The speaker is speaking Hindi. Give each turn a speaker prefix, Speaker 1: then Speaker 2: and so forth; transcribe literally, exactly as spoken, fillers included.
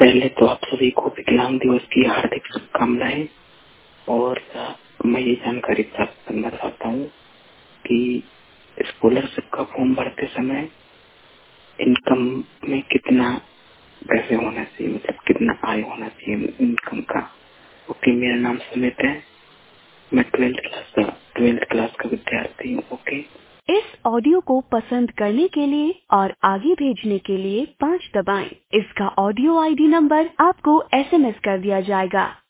Speaker 1: पहले तो आप सभी को विकलांग दिवस की हार्दिक शुभकामनाएं। और मैं ये जानकारी प्राप्त करना चाहता हूँ कि स्कॉलरशिप का फॉर्म भरते समय इनकम में कितना पैसे होना चाहिए, मतलब कितना आय होना चाहिए इनकम का। ओके, मेरा नाम सुमित है, मैं ट्वेल्थ क्लास का ट्वेल्थ क्लास का विद्यार्थी हूँ। ओके।
Speaker 2: इस ऑडियो को पसंद करने के लिए और आगे भेजने के लिए पाँच दबाएं। इसका ऑडियो आईडी नंबर आपको एसएमएस कर दिया जाएगा।